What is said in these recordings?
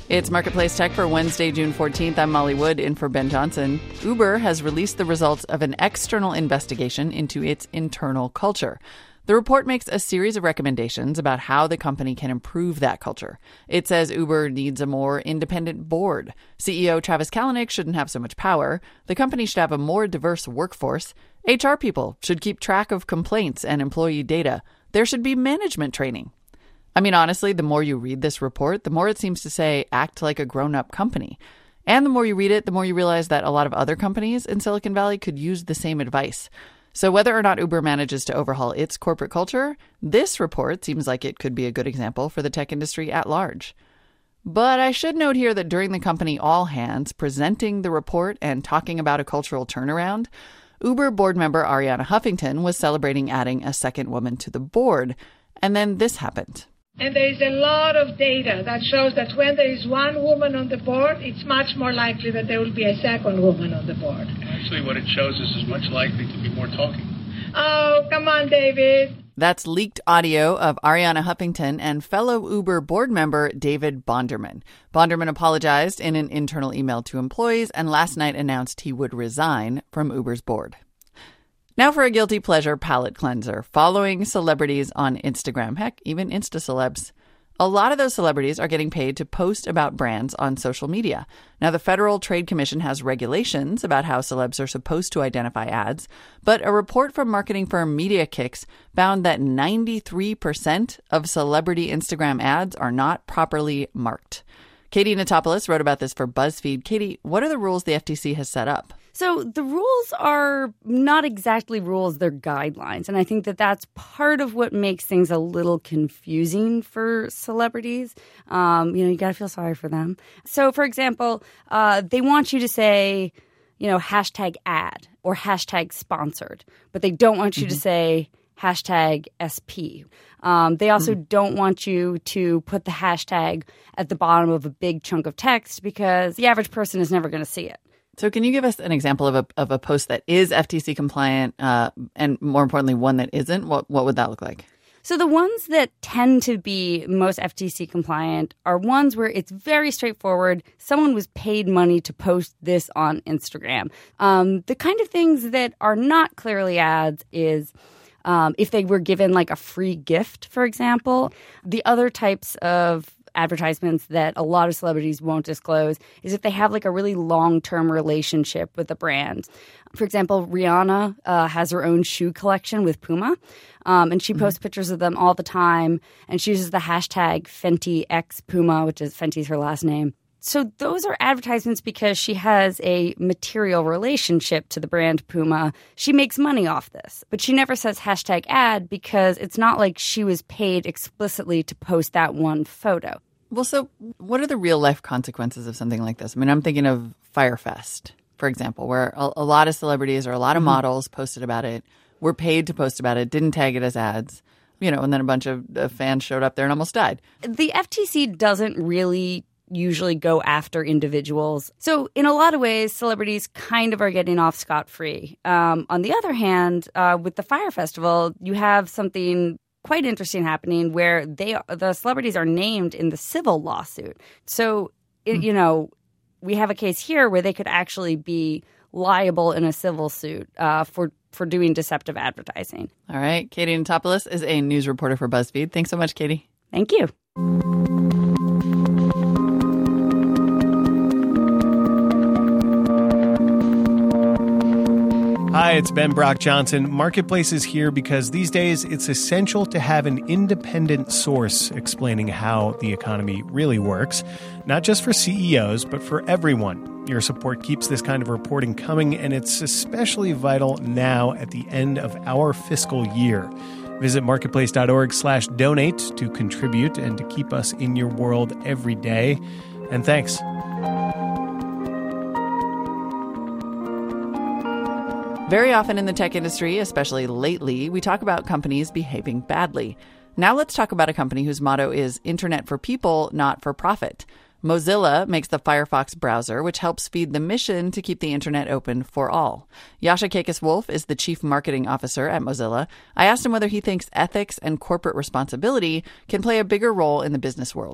It's Marketplace Tech for Wednesday, June 14th. I'm Molly Wood, in for Ben Johnson. Uber has released the results of an external investigation into its internal culture. The report makes a series of recommendations about how the company can improve that culture. It says Uber needs a more independent board. CEO Travis Kalanick shouldn't have so much power. The company should have a more diverse workforce. HR people should keep track of complaints and employee data. There should be management training. I mean, honestly, the more you read this report, the more it seems to say act like a grown-up company. And the more you read it, the more you realize that a lot of other companies in Silicon Valley could use the same advice. So whether or not Uber manages to overhaul its corporate culture, this report seems like it could be a good example for the tech industry at large. But I should note here that during the company all hands presenting the report and talking about a cultural turnaround, Uber board member Arianna Huffington was celebrating adding a second woman to the board. And then this happened. And there is a lot of data that shows that when there is one woman on the board, it's much more likely that there will be a second woman on the board. Actually, what it shows is much likely to be more talking. Oh, come on, David. That's leaked audio of Arianna Huffington and fellow Uber board member David Bonderman. Bonderman apologized in an internal email to employees and last night announced he would resign from Uber's board. Now for a guilty pleasure palate cleanser, following celebrities on Instagram. Heck, even Insta-celebs. A lot of those celebrities are getting paid to post about brands on social media. Now, the Federal Trade Commission has regulations about how celebs are supposed to identify ads, but a report from marketing firm MediaKicks found that 93% of celebrity Instagram ads are not properly marked. Katie Notopoulos wrote about this for BuzzFeed. Katie, what are the rules the FTC has set up? So the rules are not exactly rules, they're guidelines. And I think that that's part of what makes things a little confusing for celebrities. You got to feel sorry for them. So, for example, they want you to say, hashtag ad or hashtag sponsored, but they don't want you to say hashtag SP. They also don't want you to put the hashtag at the bottom of a big chunk of text because the average person is never going to see it. So can you give us an example of a post that is FTC compliant and more importantly, one that isn't? What would that look like? So the ones that tend to be most FTC compliant are ones where it's very straightforward. Someone was paid money to post this on Instagram. The kind of things that are not clearly ads is if they were given like a free gift, for example. The other types of advertisements that a lot of celebrities won't disclose is if they have like a really long-term relationship with a brand. For example, Rihanna has her own shoe collection with Puma, and she posts pictures of them all the time, and she uses the hashtag Fenty X Puma, which is Fenty's her last name. So those are advertisements because she has a material relationship to the brand Puma. She makes money off this, but she never says hashtag ad because it's not like she was paid explicitly to post that one photo. Well, so what are the real life consequences of something like this? I mean, I'm thinking of Fyre Fest, for example, where a lot of celebrities or a lot of models posted about it, were paid to post about it, didn't tag it as ads, and then a bunch of fans showed up there and almost died. The FTC doesn't really usually go after individuals. So in a lot of ways, celebrities kind of are getting off scot-free. On the other hand, with the Fyre Festival, you have something quite interesting happening where the celebrities are named in the civil lawsuit. So, we have a case here where they could actually be liable in a civil suit for doing deceptive advertising. All right. Katie Notopoulos is a news reporter for BuzzFeed. Thanks so much, Katie. Thank you. Hi, it's Ben Brock Johnson. Marketplace is here because these days it's essential to have an independent source explaining how the economy really works, not just for CEOs, but for everyone. Your support keeps this kind of reporting coming, and it's especially vital now at the end of our fiscal year. Visit marketplace.org/donate to contribute and to keep us in your world every day. And thanks. Very often in the tech industry, especially lately, we talk about companies behaving badly. Now let's talk about a company whose motto is Internet for people, not for profit. Mozilla makes the Firefox browser, which helps feed the mission to keep the internet open for all. Yasha Kekes-Wolf is the chief marketing officer at Mozilla. I asked him whether he thinks ethics and corporate responsibility can play a bigger role in the business world.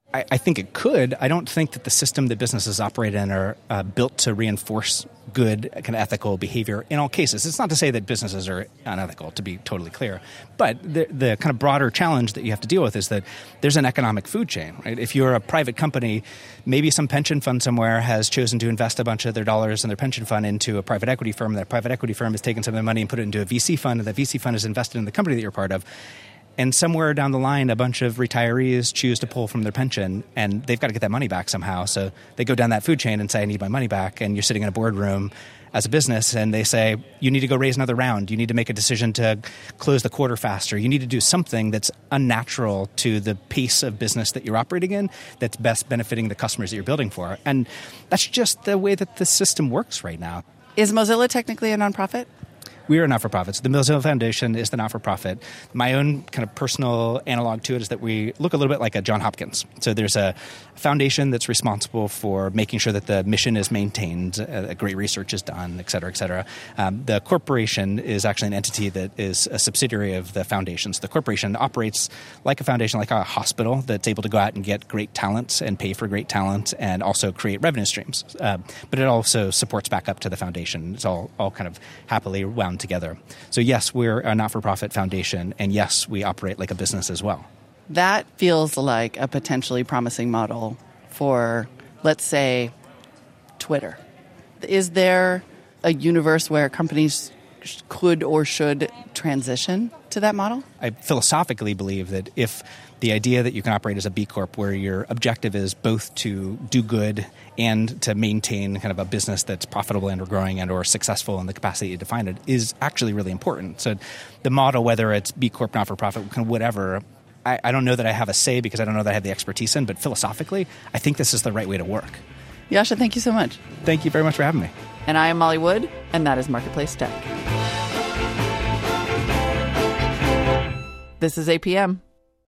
I think it could. I don't think that the system that businesses operate in are built to reinforce good kind of ethical behavior in all cases. It's not to say that businesses are unethical, to be totally clear. But the kind of broader challenge that you have to deal with is that there's an economic food chain, right? If you're a private company, maybe some pension fund somewhere has chosen to invest a bunch of their dollars in their pension fund into a private equity firm. That private equity firm has taken some of the money and put it into a VC fund, and that VC fund is invested in the company that you're part of. And somewhere down the line, a bunch of retirees choose to pull from their pension, and they've got to get that money back somehow. So they go down that food chain and say, I need my money back. And you're sitting in a boardroom as a business, and they say, you need to go raise another round. You need to make a decision to close the quarter faster. You need to do something that's unnatural to the pace of business that you're operating in that's best benefiting the customers that you're building for. And that's just the way that the system works right now. Is Mozilla technically a nonprofit? We are not-for-profits. The Mozilla Foundation is the not-for-profit. My own kind of personal analog to it is that we look a little bit like a Johns Hopkins. So there's a foundation that's responsible for making sure that the mission is maintained, great research is done, et cetera, et cetera. The corporation is actually an entity that is a subsidiary of the foundation. So the corporation operates like a foundation, like a hospital that's able to go out and get great talent and pay for great talent and also create revenue streams. But it also supports back up to the foundation. It's all kind of happily wound together. So yes, we're a not-for-profit foundation, and yes, we operate like a business as well. That feels like a potentially promising model for, let's say, Twitter. Is there a universe where companies could or should transition to that model? I philosophically believe that if the idea that you can operate as a B Corp where your objective is both to do good and to maintain kind of a business that's profitable and or growing and or successful in the capacity you define it is actually really important. So the model, whether it's B Corp, not-for-profit, kind of whatever, I don't know that I have a say because I don't know that I have the expertise in, but philosophically, I think this is the right way to work. Yascha, thank you so much. Thank you very much for having me. And I am Molly Wood, and that is Marketplace Tech. This is APM.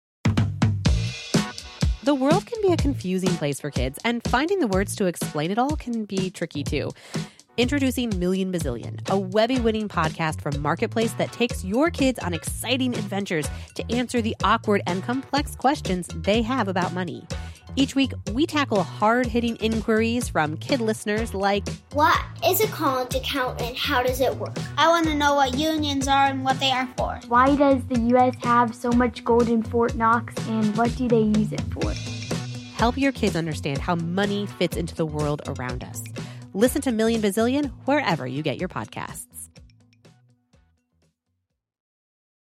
The world can be a confusing place for kids, and finding the words to explain it all can be tricky too. Introducing Million Bazillion, a Webby-winning podcast from Marketplace that takes your kids on exciting adventures to answer the awkward and complex questions they have about money. Each week, we tackle hard-hitting inquiries from kid listeners like, what is a college account and how does it work? I want to know what unions are and what they are for. Why does the U.S. have so much gold in Fort Knox and what do they use it for? Help your kids understand how money fits into the world around us. Listen to Million Bazillion wherever you get your podcasts.